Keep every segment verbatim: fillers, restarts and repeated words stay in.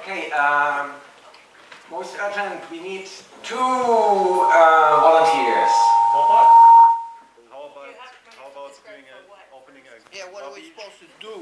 Okay, um, most urgent, we need two uh, volunteers. For what? How about, how about doing a, opening a Yeah, what are we lobby? supposed to do?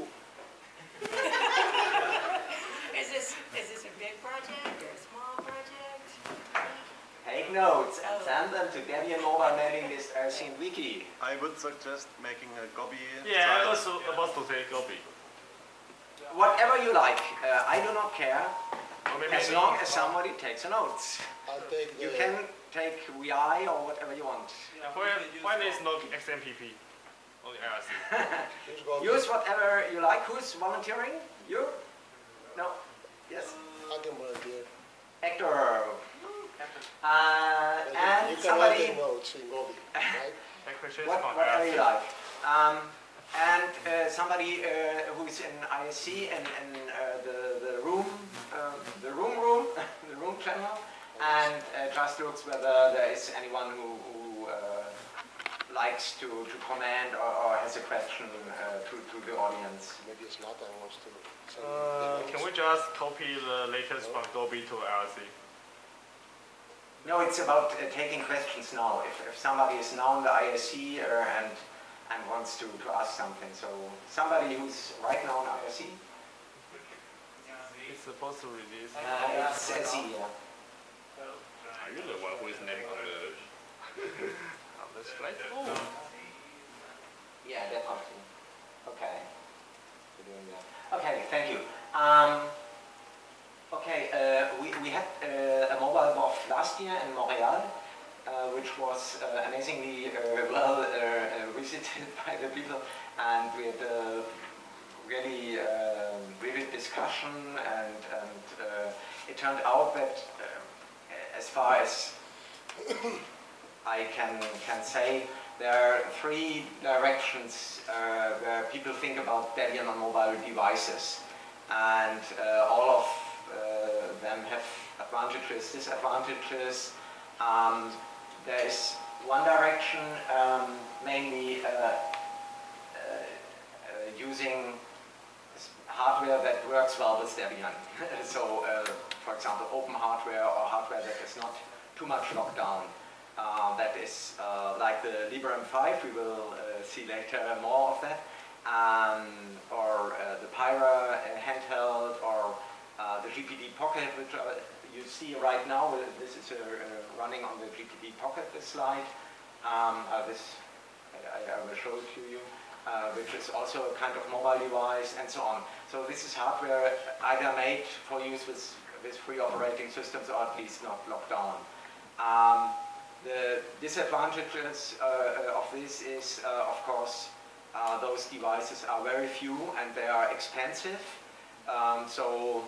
Is this, is this a big project or a small project? Take notes and Oh. send them to Debian Mobile Mailing List R C Wiki. I would suggest making a Gobi Yeah, I site. also about to say Gobi. Whatever you like, uh, I do not care, Or maybe as long as somebody takes the notes. I'll take the... You can take V I or whatever you want. Yeah, where, why there is no X M P P? Only I R C. Who's going to- Use whatever you like. Who's volunteering? You? No? Yes? I can volunteer. Hector. Uh, But you- and you can all somebody... take notes in Gobi, right? That question is What, from whatever I R C. you like. Um, and uh, somebody uh, who's in I S C and in uh, the the room, uh, the room room, the room channel, and uh, just looks whether there is anyone who, who uh, likes to to comment or, or has a question uh, to to the audience. Maybe it's not, I wants to send Uh, the can we notes. just copy the latest from Gobi to I R C? No, it's about uh, taking questions now. If, if somebody is now in the I S C uh, and and wants to, to ask something, so somebody who's right now in I S C. It's supposed to release. Uh, it's S E, yeah. Are you the one who is named on the on the slide? Oh. Yeah, definitely. Okay. We're doing that. Okay, thank you. Um, okay, uh, we, we had uh, a mobile B O F last year in Montreal, uh, which was uh, amazingly uh, well uh, uh, visited by the people, and we had a really uh, vivid discussion, and, and uh, it turned out that uh, as far as I can, can say, there are three directions uh, where people think about Debian on mobile devices, and uh, all of uh, them have advantages, disadvantages. Um, there is one direction, um, mainly uh, uh, uh, using hardware that works well with Debian. So, uh, for example, open hardware or hardware that is not too much locked down. Uh, that is uh, like the Libre M five, we will uh, see later more of that, um, or uh, the Pyra uh, handheld, or uh, the G P D Pocket, which uh, you see right now. Uh, this is uh, uh, running on the G P D Pocket, this slide. Um, uh, this I, I will show it to you, uh, which is also a kind of mobile device, and so on. So this is hardware either made for use with, with free operating systems, or at least not locked down. Um, The disadvantages uh, of this is, uh, of course, uh, those devices are very few and they are expensive. Um, so,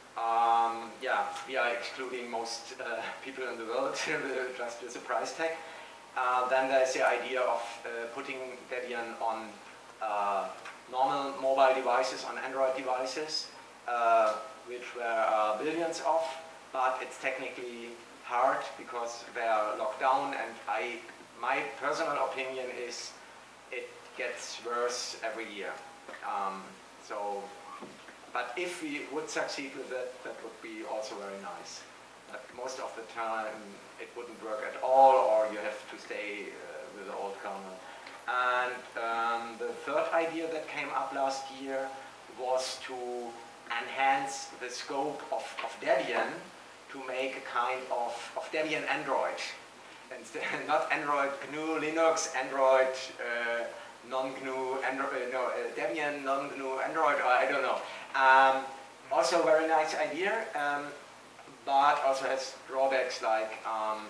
um, yeah, we are excluding most uh, people in the world just with a price tag. Uh, then there's the idea of uh, putting Debian on uh, normal mobile devices, on Android devices, uh, which there are billions of, but it's technically hard because they are locked down, and I, my personal opinion is it gets worse every year. Um, so, but if we would succeed with that, that would be also very nice. But most of the time it wouldn't work at all, or you have to stay uh, with the old kernel. And um, the third idea that came up last year was to enhance the scope of, of Debian, to make a kind of, of Debian Android. And not Android G N U Linux, Android uh, non-G N U, Android, no, uh, Debian non-G N U Android, or I don't know. Um, also a very nice idea, um, but also has drawbacks like um,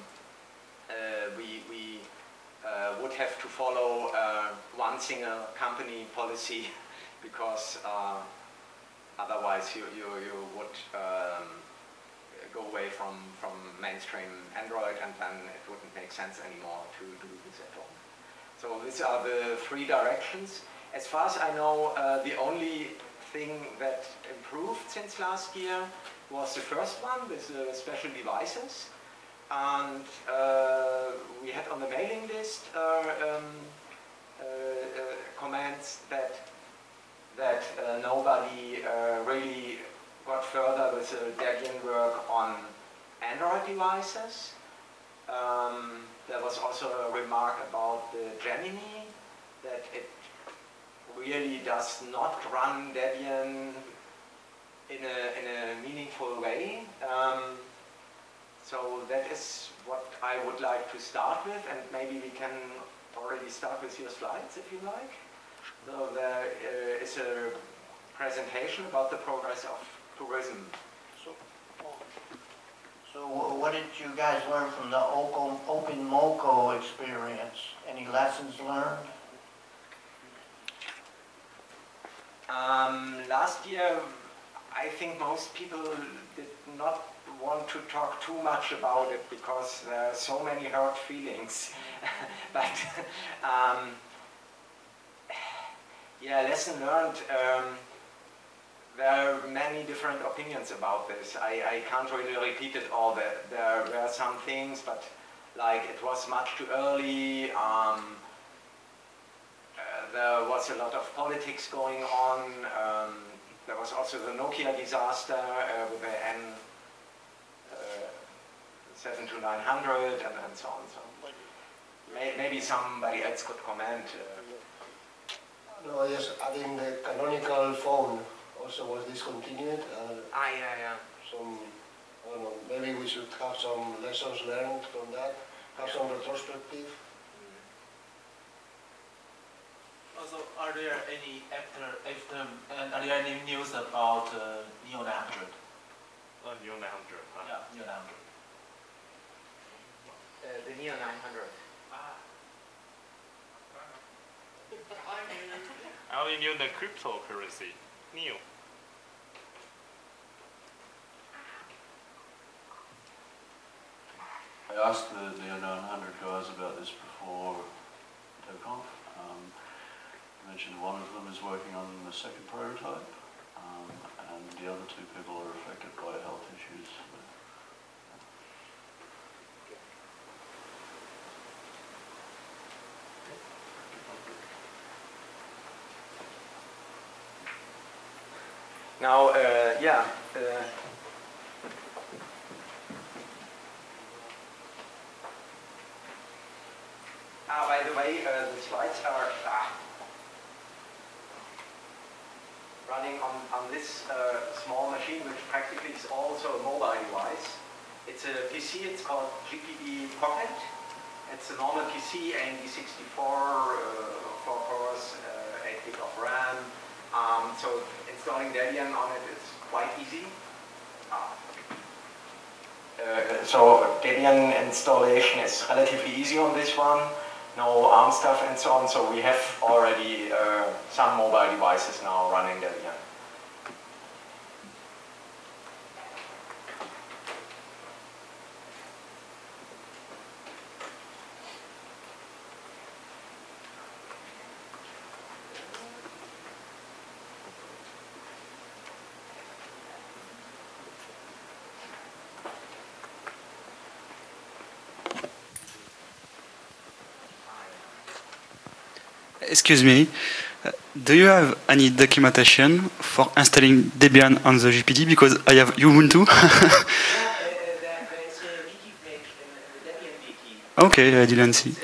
uh, we, we uh, would have to follow uh, one single company policy because uh, otherwise you, you, you would um, go away from, from mainstream Android, and then it wouldn't make sense anymore to do this at all. So these are the three directions. As far as I know, uh, the only thing that improved since last year was the first one with the special devices. And uh, we had on the mailing list uh, um, uh, uh, comments that that uh, nobody uh, really got further with the Debian work on Android devices. Um, there was also a remark about the Gemini, that it really does not run Debian in a, in a meaningful way. Um, so that is what I would like to start with, and maybe we can already start with your slides if you like. So there uh, is a presentation about the progress of tourism. So, so what did you guys learn from the Open, OpenMoko experience? Any lessons learned? Um, last year, I think most people did not want to talk too much about it because there are so many hurt feelings. But um, yeah, lesson learned. Um, there are many different opinions about this. I, I can't really repeat it all. There, there were some things, but like it was much too early. Um, uh, there was a lot of politics going on. Um, there was also the Nokia disaster uh, with the N seven to nine hundred and, and so on. So may, maybe somebody else could comment. Uh. No, yes, I think the canonical phone also was discontinued. Uh, Ah, yeah, yeah. some, I don't know, maybe we should have some lessons learned from that, have some retrospective. Also, are there any after after and are there any news about uh, Neo nine hundred? Oh, Neo nine hundred. Huh? Yeah, Neo nine hundred. Uh, the Neo nine hundred. Ah. I only knew the cryptocurrency, Neo. I asked the Neo nine hundred guys about this before DevConf. Um, I mentioned one of them is working on the second prototype, um, and the other two people are affected by health issues. Now, uh, yeah. Uh, ah, by the way, uh, the slides are ah, running on, on this uh, small machine, which practically is also a mobile device. It's a P C, it's called G P D Pocket. It's a normal P C, A M D sixty-four, uh, four cores, uh, eight gig of RAM. Um, so installing Debian on it is quite easy. Uh, uh, so Debian installation is relatively easy on this one. No ARM stuff and so on. So we have already uh, some mobile devices now running Debian. Excuse me, uh, do you have any documentation for installing Debian on the G P D? Because I have Ubuntu. Okay, I didn't see.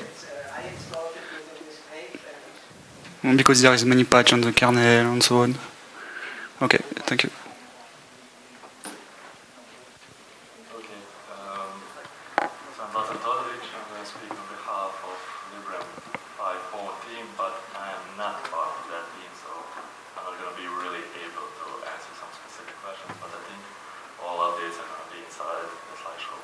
Because there is many patch on the kernel and so on. Okay, thank you. Okay, um, so I'm Vladan Todorovic. I'm going to speak on behalf of Librem five four team, but I am not part of that team, so I'm not going to be really able to answer some specific questions, but I think all updates are going to be inside the slideshow.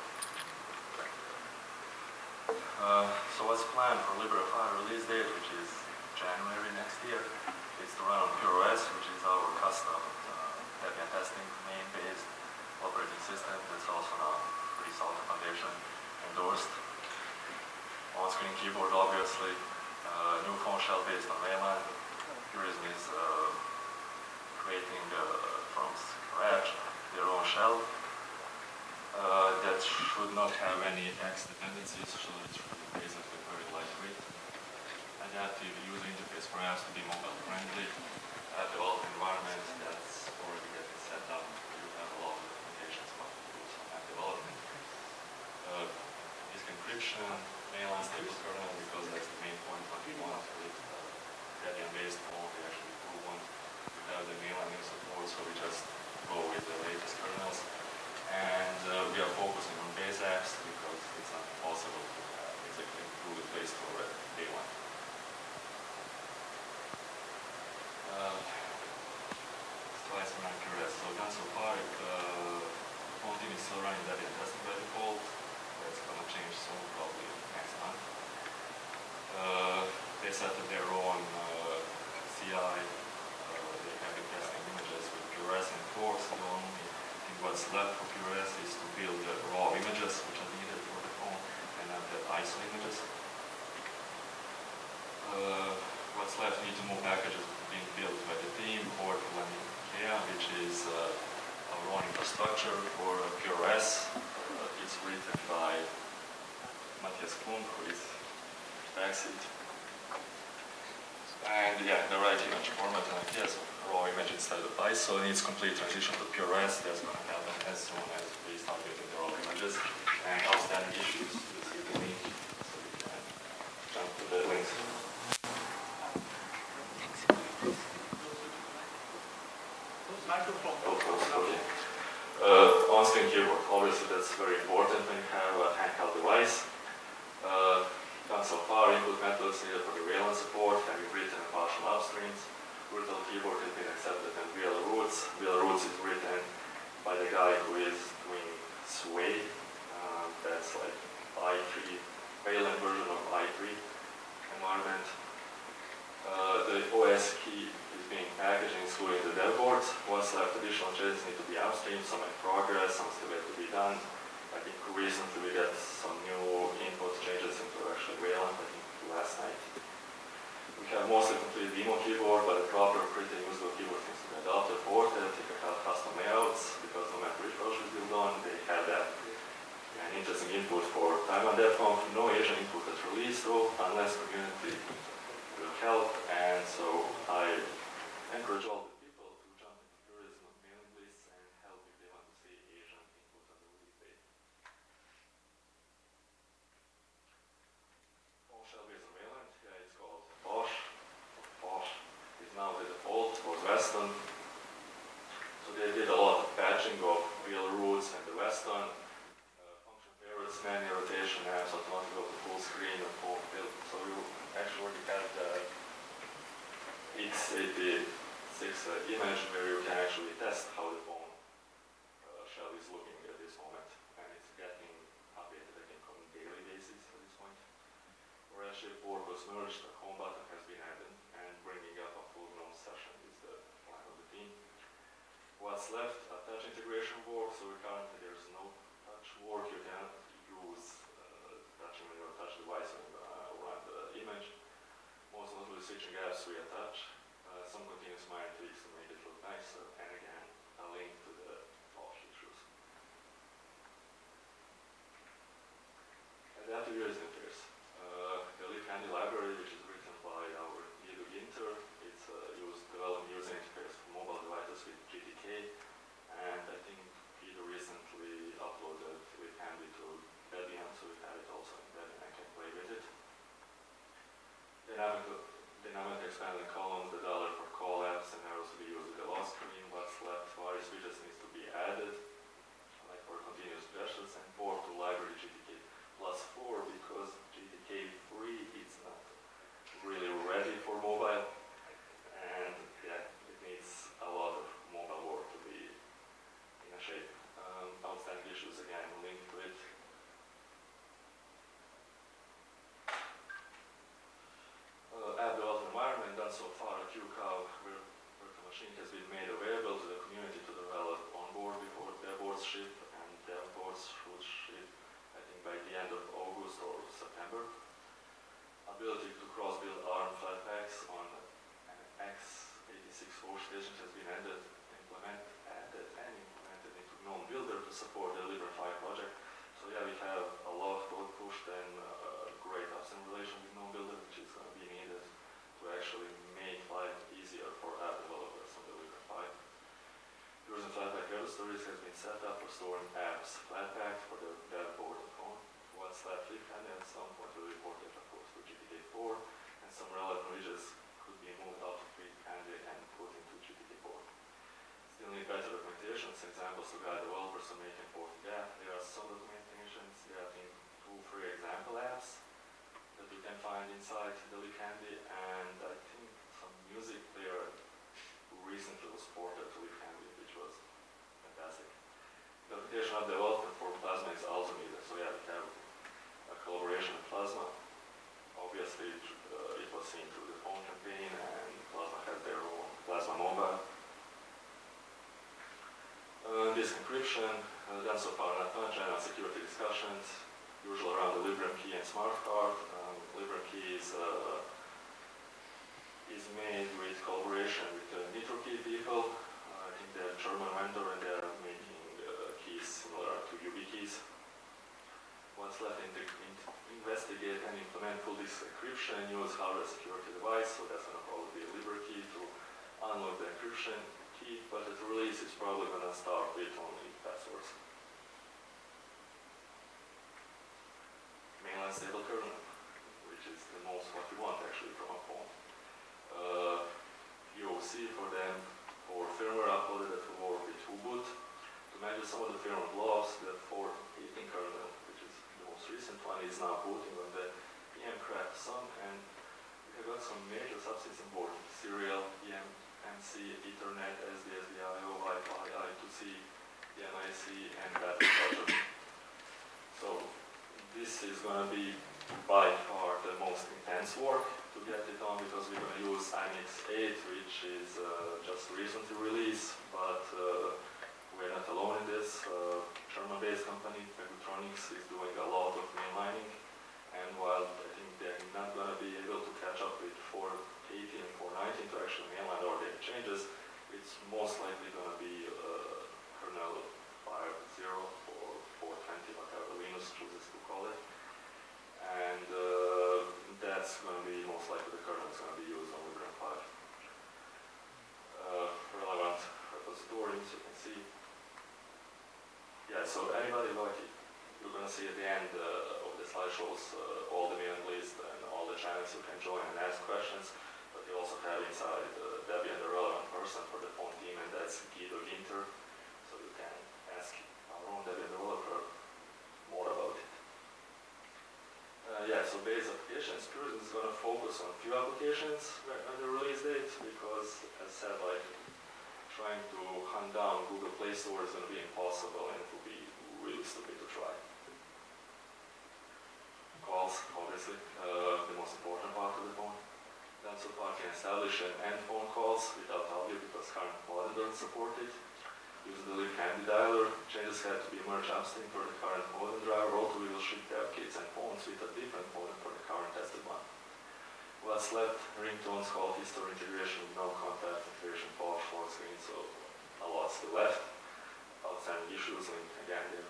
Uh, so what's planned for Librem five release date, which is January next year? It's to run on PureOS, which is our custom uh, Debian testing main-based operating system that's also now pretty solid foundation endorsed. On-screen keyboard, obviously. Uh, new phone shell based on Wayland. Purism is uh, creating uh, from scratch their own shell. Uh, that should not have any X dependencies, so it's basically very lightweight. Adaptive user interface for apps to be mobile friendly. A developed environment that's already getting set up. You have a lot of mainline stable kernel because that's the main point what we want with uh, Debian-based phone. We actually do want to have the mainline in support, so we just go with the latest kernels. And uh, we are focusing on base apps because it's not possible to have exactly included Play Store at day one. Uh, Twice around Q R S. So done so far, it, uh, the phone team is still running Debian testing by default. That's going to change soon, probably next month. Uh, they set up their own uh, C I. Uh, they have been testing images with Q R S and Force. The only thing what's left for Q R S is to build the raw images which are needed for the phone and not the I S O images. Uh, what's left need to move packages being built by the team or to landing IKEA, which is uh, our own infrastructure for uh, Q R S. Uh, it's written by Matthias Klund, who is backseat. And yeah, the right image format and IKEA, so raw image instead of I S O needs complete transition to Q R S. That's going to happen as soon as we start getting the raw images. And outstanding issues, you see the link, so we can jump to the links. Microphone. Oh, okay. Uh, on-screen keyboard, obviously that's very important when you have a handheld device. Uh, done so far, input methods needed for the Wayland support, having written partial upstreams. Virtual keyboard has been accepted in V L Roots. V L Roots is written by the guy who is doing Sway. Uh, that's like i three, Wayland version of i three environment. Uh, the O S key is being packaged, including the dev boards. What's left, additional changes need to be upstream, some in progress, some still have to be done. I think recently we got some new input changes into actually Wayland, I think last night. We have mostly complete demo keyboard, but the proper pretty usable keyboard needs to be adapted, ported. You can have custom layouts, because no matter which version is built on, they have that an interesting input for time on that phone. No Asian input that's released though, unless community will help, and so I encourage all the people to jump into tourism mailing lists and help if they want to see Asian input on the release date. Phone shall be surveillance, yeah, it's called Bosch. Bosch is now the default for Western. So they did a lot of patching of real roots and the Western. Uh, function favorites, menu rotation apps, automatic go to full screen and phone build. So you actually already have the x eighty-six uh, image where you can actually test how the phone uh, shell is looking at this moment, and it's getting updated I think on a daily basis at this point. Whereas shape board was merged, the home button has been added, and bringing up a full-grown session is the plan of the team. What's left? A touch integration board. So currently there's no touch work. You cannot use uh, touching when you touch the device and uh, run the image. Most notably switching apps via touch, uh, some continuous minor tweaks to make it look nicer, and again, a link to the Bosch issues. Adaptive U S B interface. Uh, the Leaf Handy library, which is written by our Edu Ginter, it's uh, used developing user interface for mobile devices with G T K, and I think Edu recently uploaded Leaf Handy to Debian, so we have it also in Debian and can play with it. Dynamic, dynamic expanding columns, the dollar for call apps, and arrows to be used with the lock screen. What's left, various widgets needs to be added, like for continuous gestures, and port to library G T K plus four, because G T K three is not really ready for mobile, and yeah, it needs a lot of mobile work to be in a shape. Um, outstanding issues, again, linked to it. Uh, app development environment done so far at U C A V, where virtual machine has been made available to the community to develop onboard before their boards ship, and their boards should ship, I think, by the end of August or September. Ability to cross-build ARM flatpaks on an x eighty-six workstation has been added, implement, added and implemented into GNOME Builder to support the LibreFi project. So yeah, we have a lot of code pushed and uh, great upstream relation with GNOME Builder, which is going to be needed to actually make life easier for app developers on the LibreFi. Using Flatpak registries has been set up for storing apps Flatpak for the dev board at home. What's left, we can at some point we for mobile. Uh, this encryption, uh, done so far not much, general security discussions, usually around the Librem key and smart card. Um, Librem key is, uh, is made with collaboration with the NitroKey people. Uh, I think they're a German vendor and they're making uh, keys similar to YubiKeys. What's left in, the, in investigate and implement full disk encryption and use hardware security device, so that's going to probably be a LibreKey to unlock the encryption key, but at release it's probably going to start with only passwords. Mainline stable kernel, which is the most what you want actually from a phone. Uh, U O C for them, for firmware uploaded that will work with U-boot. To measure some of the firmware blobs, the four eighteen kernel, which is the most recent one, is now booting on the E M Craft Sun, and we have got some major subsystem board, serial, E M C, Ethernet, S D S D I O, Wi-Fi, I two C, E N I C, and battery charger. So this is going to be by far the most intense work to get it on, because we're going to use I N X eight, which is uh, just recently released, but uh, we're not alone in this. Uh, German-based company, Pegotronics, is doing a lot of mainlining, and while I think they're not going to be able to catch up with four eighteen and four nineteen to actually mainline all their changes, it's most likely going to be uh, kernel five point zero or four twenty, whatever Linus chooses to call it. And uh, that's going to be most likely the kernel is going to be used on Librem five. Uh, relevant repositories, you can see. Yeah, so anybody like it, you're going to see at the end uh, of the slideshows uh, all the mailing list and all the channels you can join and ask questions. But you also have inside uh, Debian the relevant person for the phone team, and that's Guido Ginter. So you can ask our own Debian developer more about it. Uh, yeah, so base applications, Puritan is going to focus on few applications on the release date, because as said, like trying to hunt down Google Play Store is going to be impossible, and it will be really stupid to try. Calls, obviously, uh, the most important part of the phone. Then so far can establish an end phone calls without audio, because current modem doesn't support it. Use the libhandy dialer. Changes had to be merged upstream for the current modem driver. Also, we will ship dev kits and phones with a different modem for the current tested one. What's left? Ringtones, call history integration, no contact integration, power full screen, so a lot still left. Outstanding issues, link again here.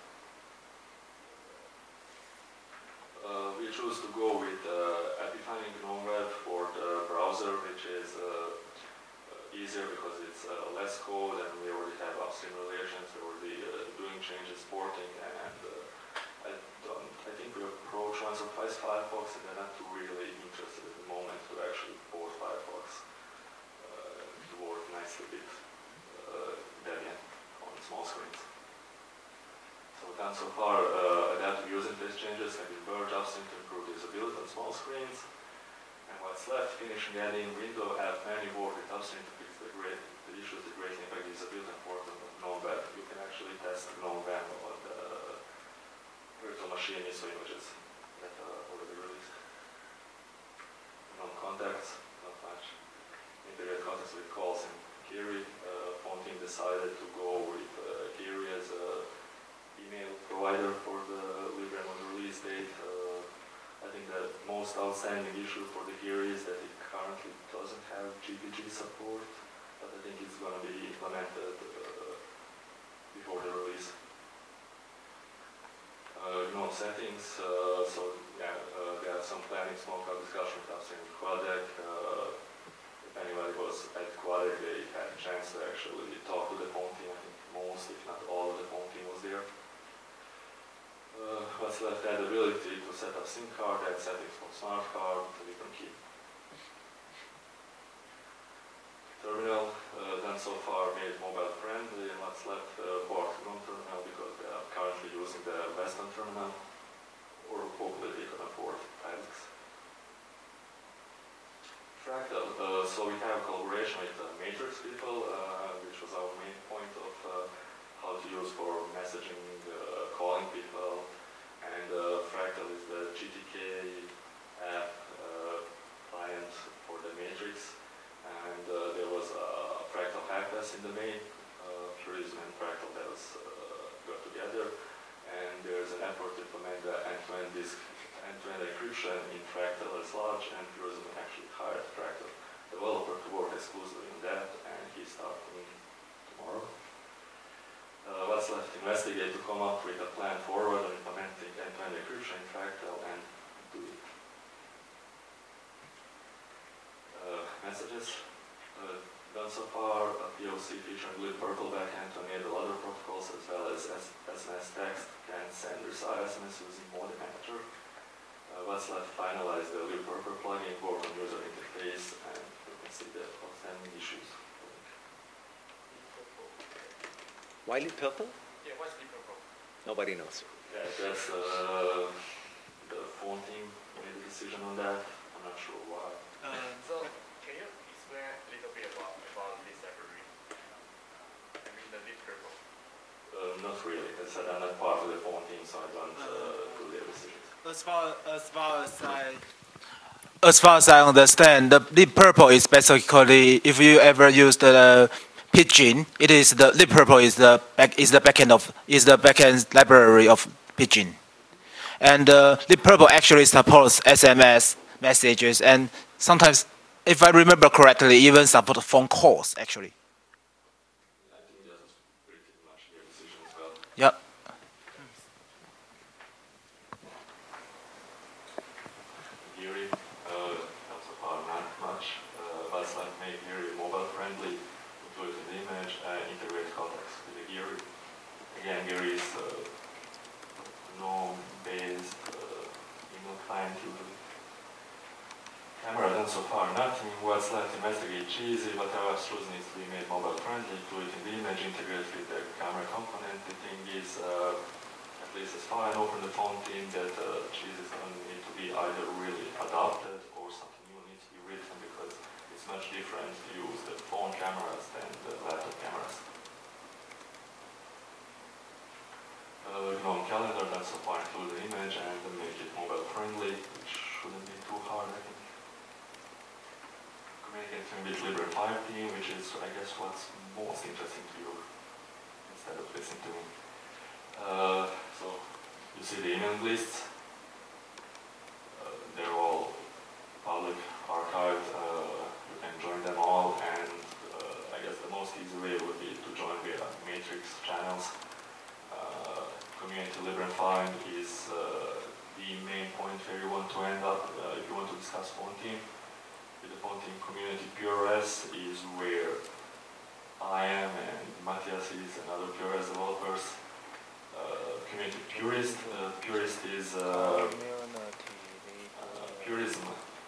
Uh, we choose to go with uh, Epiphany GNOME Web for the browser, which is uh, easier because it's uh, less code, and we already have upstream relations, we're already uh, doing changes, porting, and uh, I, don't, I think we approach once or twice Firefox, and they're not too really interested at the moment to actually port Firefox uh, to work nicely with uh, Debian on small screens. So done so far, uh, adaptive user interface changes have been merged upstream to improve usability on small screens. And what's left, finishing adding window app menu work with upstream to fix the, great, the issues that greatly impact usability and port on GNOME Web. You can actually test GNOME Web on the virtual machine I S O images that are already released. GNOME contacts, not much. Integrate contacts with calls and Kiri. Uh, phone team decided to go with uh, Kiri as a email provider for the Librem on the release date. Uh, I think the most outstanding issue for the Kiri is that it currently doesn't have G P G support, but I think it's going to be implemented uh, before the release. Uh, GNOME settings, uh, so yeah, uh, there are some planning small cloud discussion with upstream with Quadec. Uh, if anybody was at Quadec, they had a chance to actually talk to the phone team. I think most, if not all, of the phone team was there. Uh, what's left, add ability to set up SIM card, add settings for smart card, Librem key. Terminal, uh, done so far, made mobile friendly, and what's left, uh, port GNOME terminal, because they are currently using the Western terminal, or hopefully they can afford Alex. Fractal, uh, so we have collaboration with uh, Matrix people, uh, which was our main point of uh, how to use for messaging, uh, calling people, and uh, Fractal is the G T K app uh, client for the Matrix, and uh, there was a in the main, uh, Purism and Fractal devs uh, got together, and there's an effort to implement the end-to-end disk, end-to-end encryption in Fractal as large, and Purism actually hired Fractal developer to work exclusively on that, and he's starting tomorrow. Uh, what's left? Investigate to come up with a plan forward on implementing end-to-end encryption in Fractal and do it. Uh, messages uh, done so far, a P O C featuring libpurple backend to enable other protocols as well as S M S text can send resize S M S using modem manager. Uh, what's left? Finalize the libpurple plugin, work on user interface, and we can see the outstanding issues. Why libpurple? Yeah, what's libpurple? Nobody knows. Yeah, that's uh, the phone team made a decision on that. I'm not sure why. Uh, So, can you explain a little bit about, about this library? I mean, the libpurple. Uh, not really. As I said, I'm not part of the phone team, so I don't uh, do their decisions. As far as far as I as far as I understand, the libpurple is basically if you ever use the Pidgin, it is the libpurple is the back is the backend of is the backend library of Pidgin, and uh, libpurple actually supports S M S messages and sometimes, if I remember correctly, even support phone calls actually. I think that's pretty much their decision as well. Yep. Geary, uh, not so far, not much. Uh, but like make Geary mobile friendly, include an image, and integrate contacts with the Geary. Again, Geary is uh, GNOME-based uh, email client usually. Camera done so far, nothing. What's left? Investigate cheesy, but our abstruse needs to be made mobile friendly, include in the image, integrate with the camera component. The thing is, uh, at least as far I know from the phone team, that uh, cheese is going to need to be either really adopted or something new needs to be written because it's much different to use the phone cameras than the laptop cameras. Uh, GNOME calendar, that's so far include the image and make it mobile friendly, which shouldn't be too hard, I think. Communicating with Libre five team, which is, I guess, what's most interesting to you instead of listening to me. Uh, so, you see the email lists. Uh, they're all public, archived. Uh, you can join them all, and uh, I guess the most easy way would be to join via Matrix channels. Uh, community Libre five is uh, the main point where you want to end up uh, if you want to discuss phone team. With the phone team community, PureOS is where I am and Matthias is and other PureOS developers. Uh, community Purist, uh, Purist is uh, uh, Purism.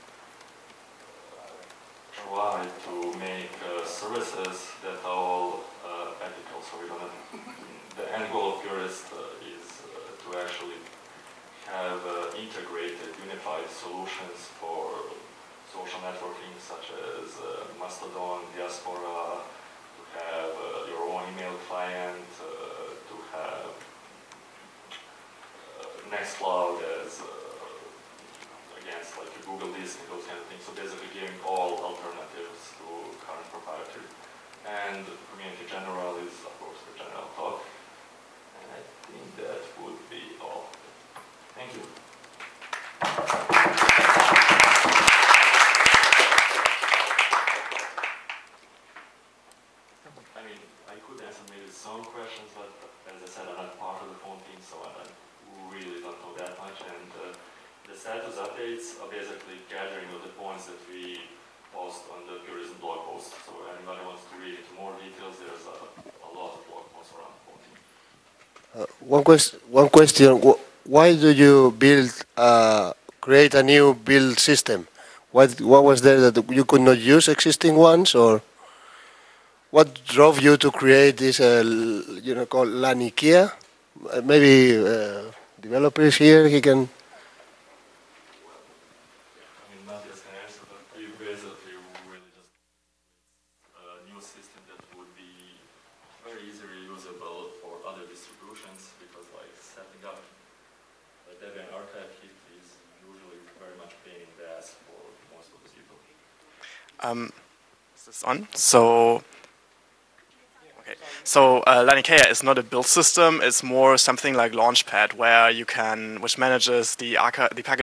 Try to make uh, services that are all uh, ethical. So we don't have, the end goal of Purist uh, is uh, to actually have uh, integrated, unified solutions for social networking such as uh, Mastodon, Diaspora, to have uh, your own email client, uh, to have uh, Nextcloud as uh, against like Google Disk and those kind of things. So basically giving all alternatives to current proprietary. And community general is of course the general talk. And I think that would be all. Thank you. I mean, I could answer maybe some questions, but as I said, I'm not part of the phone team, so I really don't know that much. And uh, the status updates are basically gathering of the points that we post on the Purism blog post. So anybody wants to read into more details, there's a, a lot of blog posts around the phone team. Uh, one, quest one question, why do you build, uh, create a new build system? What, what was there that you could not use existing ones, or what drove you to create this, uh, you know, called Lanikia? Uh, maybe uh, developers here, he can... I mean, Matthias can answer, but we basically really just a new system that would be very easily usable for other distributions, because like setting up a Debian archive kit is usually very much pain in the ass for most of the people. Um, is this on? So So uh, Laniakea is not a build system. It's more something like Launchpad, where you can, which manages the archi the package